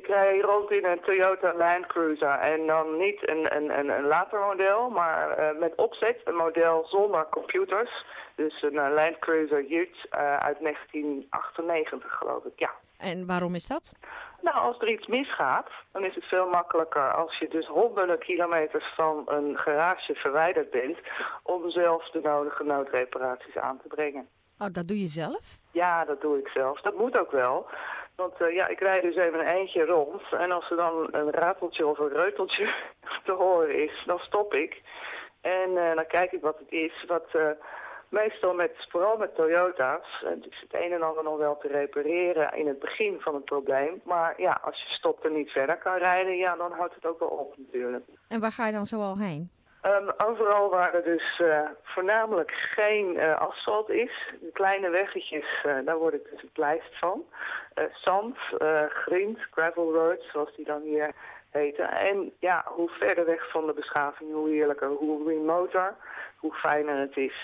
rij rond in een Toyota Land Cruiser. En dan niet een later model, maar met opzet een model zonder computers. Dus een Land Cruiser Ute uit 1998 geloof ik, ja. En waarom is dat? Nou, als er iets misgaat, dan is het veel makkelijker als je dus honderden kilometers van een garage verwijderd bent om zelf de nodige noodreparaties aan te brengen. Oh, dat doe je zelf? Ja, dat doe ik zelf. Dat moet ook wel. Want ik rijd dus even een eindje rond en als er dan een rateltje of een reuteltje te horen is, dan stop ik. En dan kijk ik wat het is, meestal vooral met Toyota's, het is het een en ander nog wel te repareren in het begin van het probleem. Maar ja, als je stopt en niet verder kan rijden, ja, dan houdt het ook wel op natuurlijk. En waar ga je dan zoal heen? Overal waar er dus voornamelijk geen asfalt is, de kleine weggetjes, daar word ik dus het lijst van. Zand, grind, gravel roads, zoals die dan hier heten. En ja, hoe verder weg van de beschaving, hoe heerlijker, hoe remoter, hoe fijner het is.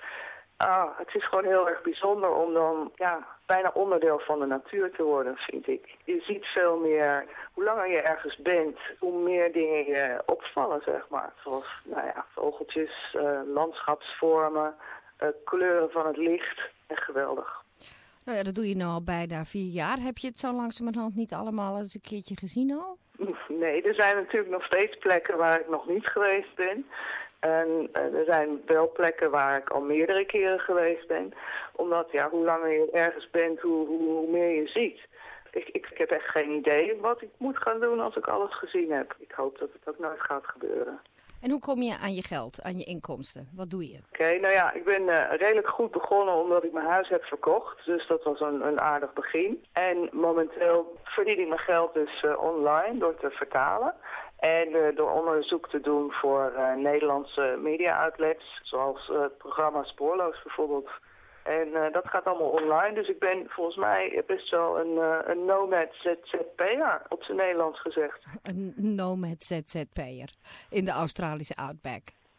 Het is gewoon heel erg bijzonder om dan bijna onderdeel van de natuur te worden, vind ik. Je ziet veel meer, hoe langer je ergens bent, hoe meer dingen je opvallen, zeg maar. Zoals vogeltjes, landschapsvormen, kleuren van het licht. Echt geweldig. Nou ja, dat doe je nu al bijna 4 jaar. Heb je het zo langzamerhand niet allemaal eens een keertje gezien al? Nee, er zijn natuurlijk nog steeds plekken waar ik nog niet geweest ben. En er zijn wel plekken waar ik al meerdere keren geweest ben. Omdat, hoe langer je ergens bent, hoe meer je ziet. Ik heb echt geen idee wat ik moet gaan doen als ik alles gezien heb. Ik hoop dat het ook nooit gaat gebeuren. En hoe kom je aan je geld, aan je inkomsten? Wat doe je? Oké, ik ben redelijk goed begonnen omdat ik mijn huis heb verkocht. Dus dat was een aardig begin. En momenteel verdien ik mijn geld dus online door te vertalen. En door onderzoek te doen voor Nederlandse media-outlets, zoals het programma Spoorloos bijvoorbeeld. En dat gaat allemaal online, dus ik ben volgens mij best wel een nomad ZZP'er, op zijn Nederlands gezegd. Een nomad ZZP'er in de Australische outback.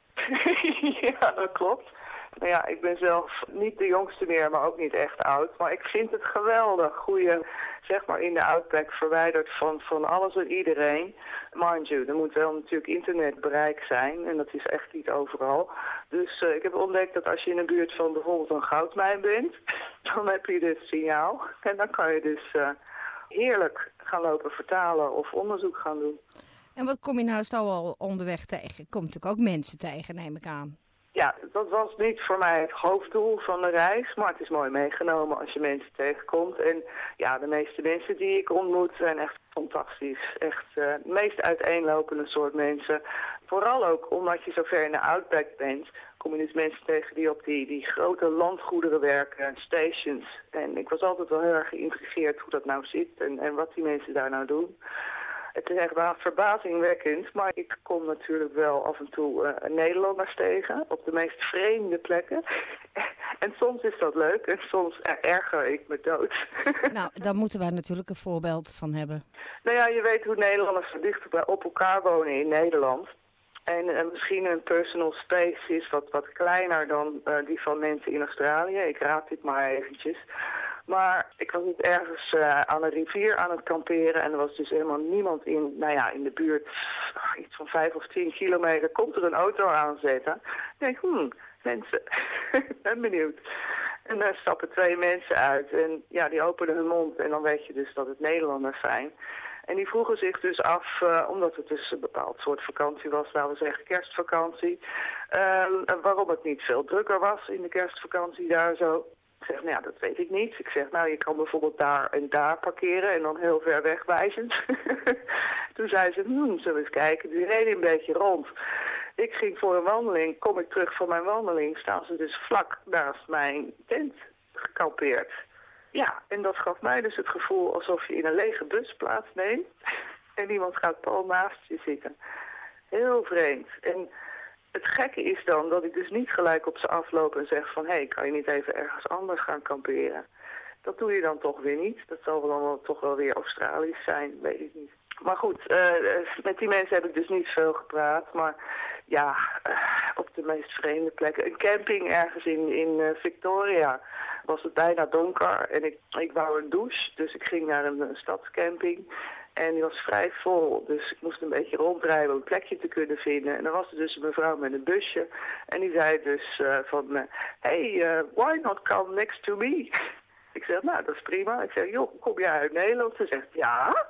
Ja, dat klopt. Nou ja, ik ben zelf niet de jongste meer, maar ook niet echt oud. Maar ik vind het geweldig hoe je, zeg maar, in de outback verwijderd van alles en iedereen. Mind you, er moet wel natuurlijk internetbereik zijn en dat is echt niet overal. Dus ik heb ontdekt dat als je in de buurt van bijvoorbeeld een goudmijn bent, dan heb je dit signaal. En dan kan je dus heerlijk gaan lopen vertalen of onderzoek gaan doen. En wat kom je nou zo al onderweg tegen? Je komt natuurlijk ook mensen tegen, neem ik aan. Ja, dat was niet voor mij het hoofddoel van de reis, maar het is mooi meegenomen als je mensen tegenkomt. En ja, de meeste mensen die ik ontmoet zijn echt fantastisch. Echt de meest uiteenlopende soort mensen. Vooral ook omdat je zo ver in de outback bent, kom je dus mensen tegen die op die grote landgoederen werken, stations. En ik was altijd wel heel erg geïntrigeerd hoe dat nou zit en wat die mensen daar nou doen. Het is echt wel verbazingwekkend, maar ik kom natuurlijk wel af en toe Nederlanders tegen op de meest vreemde plekken. En soms is dat leuk en soms erger ik me dood. Nou, daar moeten wij natuurlijk een voorbeeld van hebben. Nou ja, je weet hoe Nederlanders zo dicht op elkaar wonen in Nederland. En misschien een personal space is wat kleiner dan die van mensen in Australië. Ik raad dit maar eventjes. Maar ik was niet ergens aan een rivier aan het kamperen en er was dus helemaal niemand in de buurt, iets van 5 of 10 kilometer, komt er een auto aanzetten. Ik denk, mensen, ik ben benieuwd. En daar stappen 2 mensen uit en ja, die openen hun mond en dan weet je dus dat het Nederlanders zijn. En die vroegen zich dus af, omdat het dus een bepaald soort vakantie was, laten we zeggen kerstvakantie, waarom het niet veel drukker was in de kerstvakantie daar zo. Ik zeg, nou ja, dat weet ik niet. Ik zeg, nou, je kan bijvoorbeeld daar en daar parkeren en dan heel ver wegwijzend. Toen zei ze, zullen we eens kijken. Die reden een beetje rond. Ik ging voor een wandeling, kom ik terug van mijn wandeling, staan ze dus vlak naast mijn tent gekampeerd. Ja, en dat gaf mij dus het gevoel alsof je in een lege bus plaatsneemt en iemand gaat pal naast je zitten. Heel vreemd. En het gekke is dan dat ik dus niet gelijk op ze afloop en zeg van, hé, kan je niet even ergens anders gaan kamperen? Dat doe je dan toch weer niet. Dat zal dan wel, toch wel weer Australisch zijn, weet ik niet. Maar goed, met die mensen heb ik dus niet veel gepraat. Maar ja, op de meest vreemde plekken. Een camping ergens in Victoria was het bijna donker. En ik wou een douche, dus ik ging naar een stadscamping. En die was vrij vol, dus ik moest een beetje rondrijden om een plekje te kunnen vinden. En dan was er dus een mevrouw met een busje. En die zei dus hey, why not come next to me? Ik zeg, nou, dat is prima. Ik zeg, joh, kom jij uit Nederland? Ze zegt, ja.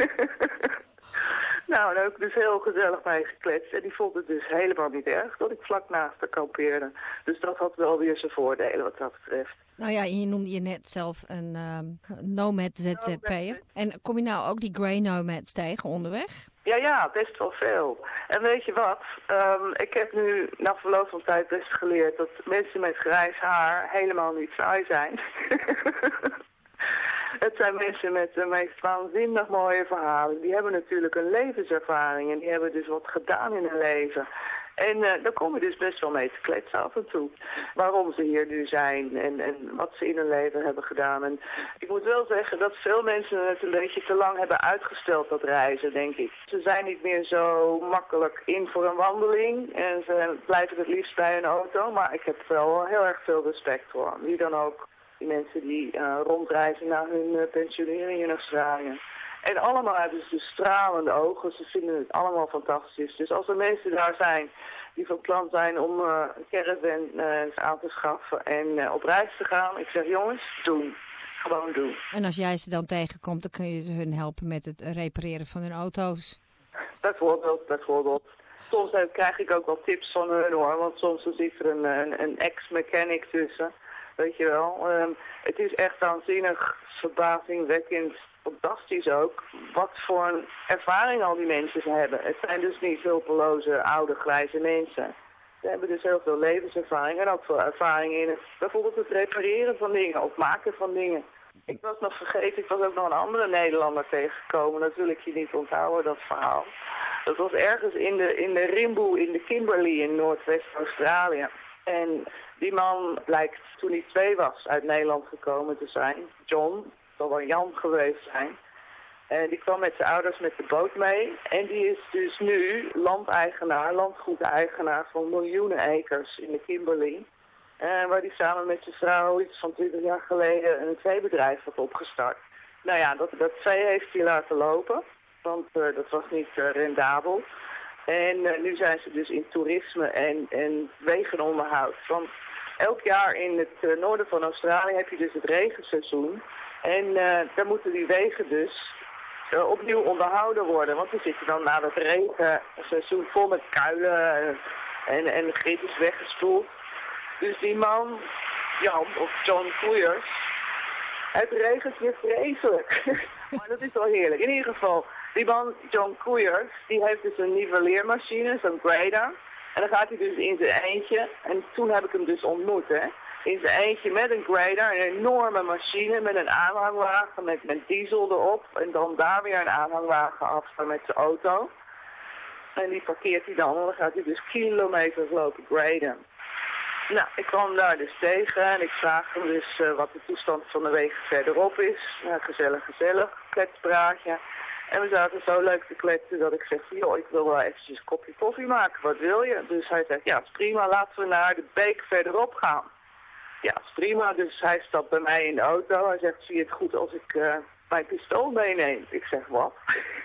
Nou, daar heb ik dus heel gezellig mee gekletst. En die vond het dus helemaal niet erg dat ik vlak naast haar kampeerde. Dus dat had wel weer zijn voordelen wat dat betreft. Nou ja, je noemde je net zelf een nomad ZZP'er. En kom je nou ook die grey nomads tegen onderweg? Ja, best wel veel. En weet je wat? Ik heb nu na verloop van tijd best geleerd dat mensen met grijs haar helemaal niet saai zijn. Het zijn mensen met de meest waanzinnig mooie verhalen. Die hebben natuurlijk een levenservaring en die hebben dus wat gedaan in hun leven. En daar kom je dus best wel mee te kletsen af en toe. Waarom ze hier nu zijn en wat ze in hun leven hebben gedaan. En ik moet wel zeggen dat veel mensen het een beetje te lang hebben uitgesteld, dat reizen, denk ik. Ze zijn niet meer zo makkelijk in voor een wandeling. En ze blijven het liefst bij een auto. Maar ik heb wel heel erg veel respect voor. Wie dan ook. Die mensen die rondreizen naar hun pensionering in Australië. En allemaal hebben ze dus stralende ogen. Ze vinden het allemaal fantastisch. Dus als er mensen daar zijn die van plan zijn om een caravan aan te schaffen en op reis te gaan. Ik zeg, jongens, doen. Gewoon doen. En als jij ze dan tegenkomt, dan kun je ze hun helpen met het repareren van hun auto's. Bijvoorbeeld. Soms krijg ik ook wel tips van hun hoor. Want soms zit er een ex-mechanic tussen. Weet je wel. Het is echt waanzinnig, verbazingwekkend, fantastisch ook, wat voor een ervaring al die mensen hebben. Het zijn dus niet hulpeloze, oude, grijze mensen. Ze hebben dus heel veel levenservaring en ook veel ervaring in bijvoorbeeld het repareren van dingen of maken van dingen. Ik was nog vergeten, ik was ook nog een andere Nederlander tegengekomen. Dat wil ik je niet onthouden, dat verhaal. Dat was ergens in de Rimboe, in de Kimberley in Noordwest-Australië. En die man blijkt toen hij 2 was uit Nederland gekomen te zijn. John, het zal wel Jan geweest zijn. En die kwam met zijn ouders met de boot mee. En die is dus nu landgoedeigenaar van miljoenen acres in de Kimberley. Waar hij samen met zijn vrouw iets van 20 jaar geleden een veebedrijf had opgestart. Nou ja, dat vee heeft hij laten lopen. Want dat was niet rendabel. En nu zijn ze dus in toerisme en wegenonderhoud. Want elk jaar in het noorden van Australië heb je dus het regenseizoen. En daar moeten die wegen dus opnieuw onderhouden worden. Want die zitten dan na het regenseizoen vol met kuilen en de grit is weggespoeld. Dus die man, Jan of John Koeiers, het regent weer vreselijk. Maar dat is wel heerlijk. In ieder geval, die man, John Koeiers, die heeft dus een nivelleermachine, zo'n grader. En dan gaat hij dus in zijn eentje, en toen heb ik hem dus ontmoet, hè. In zijn eentje met een grader, een enorme machine met een aanhangwagen met diesel erop. En dan daar weer een aanhangwagen afstaan met zijn auto. En die parkeert hij dan en dan gaat hij dus kilometers lopen graden. Nou, ik kwam daar dus tegen en ik vraag hem dus wat de toestand van de wegen verderop is. Gezellig, kletspraatje. En we zaten zo leuk te kletsen dat ik zeg, joh, ik wil wel eventjes een kopje koffie maken, wat wil je? Dus hij zegt, ja, is prima, laten we naar de beek verderop gaan. Ja, is prima, dus hij stapt bij mij in de auto. Hij zegt, zie je het goed als ik mijn pistool meeneem? Ik zeg, wat?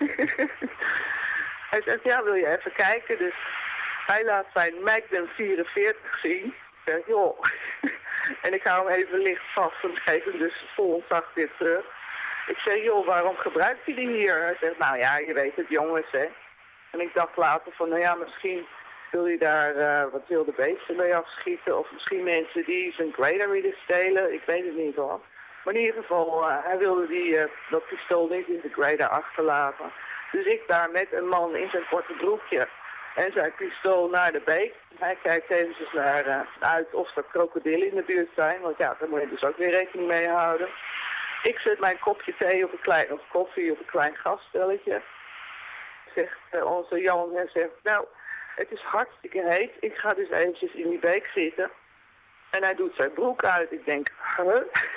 Hij zegt, ja, wil je even kijken? Dus hij laat zijn Magnum 44 zien. Ik zeg, joh. En ik hou hem even licht vast en geef hem dus vol ontzag weer terug. Ik zeg, joh, waarom gebruikt hij die hier? Hij zegt, nou ja, je weet het, jongens, hè. En ik dacht later van, nou ja, misschien wil je daar wat wilde beesten mee afschieten. Of misschien mensen die zijn grader willen stelen. Ik weet het niet hoor. Maar in ieder geval, hij wilde dat pistool niet in de grader achterlaten. Dus ik daar met een man in zijn korte broekje en zijn pistool naar de beek. Hij kijkt eventjes naar uit of er krokodillen in de buurt zijn. Want ja, daar moet je dus ook weer rekening mee houden. Ik zet mijn kopje thee of koffie op een klein gasstelletje. Zegt onze Jan en zegt, nou, het is hartstikke heet. Ik ga dus eventjes in die beek zitten. En hij doet zijn broek uit. Ik denk, huh?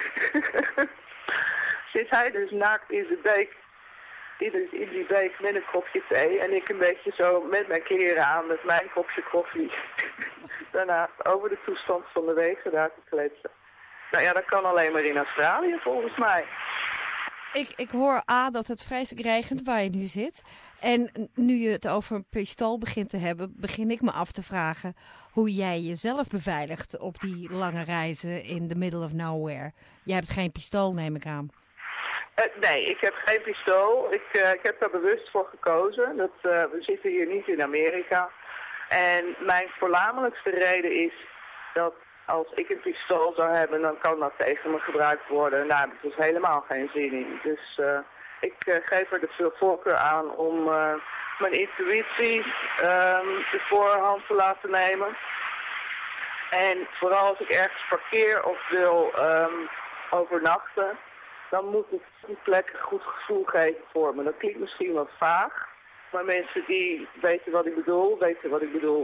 Zit hij dus naakt in de beek. In die beek met een kopje thee. En ik een beetje zo met mijn kleren aan, met mijn kopje koffie. Daarna over de toestand van de wegen daar te kletsen. Nou ja, dat kan alleen maar in Australië volgens mij. Ik hoor dat het vreselijk regent waar je nu zit. En nu je het over een pistool begint te hebben, begin ik me af te vragen hoe jij jezelf beveiligt op die lange reizen in the middle of nowhere. Jij hebt geen pistool, neem ik aan. Nee, ik heb geen pistool. Ik heb daar bewust voor gekozen. We zitten hier niet in Amerika. En mijn voornamelijkste reden is dat als ik een pistool zou hebben, dan kan dat tegen me gebruikt worden. Daar heb ik dus helemaal geen zin in. Dus ik geef er de voorkeur aan om mijn intuïtie de voorhand te laten nemen. En vooral als ik ergens parkeer of wil overnachten, dan moet die plek een goed gevoel geven voor me. Dat klinkt misschien wat vaag, maar mensen die weten wat ik bedoel,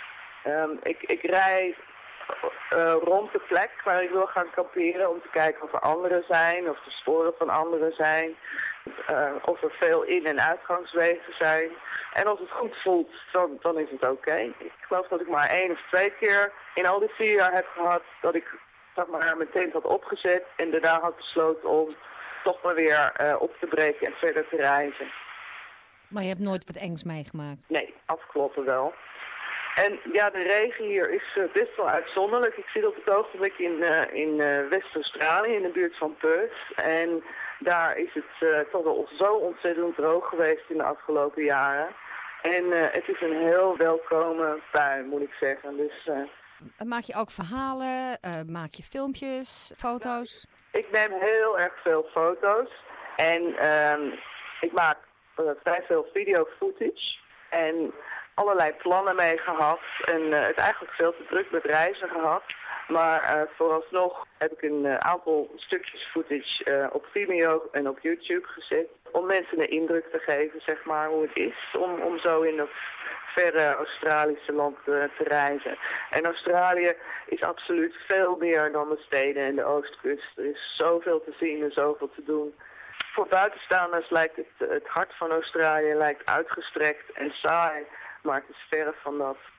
ik rij rond de plek waar ik wil gaan kamperen om te kijken of er anderen zijn, of er sporen van anderen zijn, of er veel in- en uitgangswegen zijn. En als het goed voelt, dan is het oké. Ik geloof dat ik maar 1 of 2 keer in al die 4 jaar heb gehad dat ik mijn tent had opgezet en daarna had besloten om toch maar weer op te breken en verder te reizen. Maar je hebt nooit wat engs meegemaakt? Nee, afkloppen wel. En ja, de regen hier is best wel uitzonderlijk. Ik zit op het ogenblik in West-Australië, in de buurt van Perth. En daar is het toch wel zo ontzettend droog geweest in de afgelopen jaren. En het is een heel welkome bui, moet ik zeggen. Dus, maak je ook verhalen? Maak je filmpjes, foto's? Ik neem heel erg veel foto's. En ik maak vrij veel video footage. En allerlei plannen mee gehad en het eigenlijk veel te druk met reizen gehad. Maar vooralsnog heb ik een aantal stukjes footage op Vimeo en op YouTube gezet. Om mensen een indruk te geven, zeg maar, hoe het is om zo in dat verre Australische land te reizen. En Australië is absoluut veel meer dan de steden en de oostkust. Er is zoveel te zien en zoveel te doen. Voor buitenstaanders lijkt het hart van Australië lijkt uitgestrekt en saai. Maar het is verre van dat.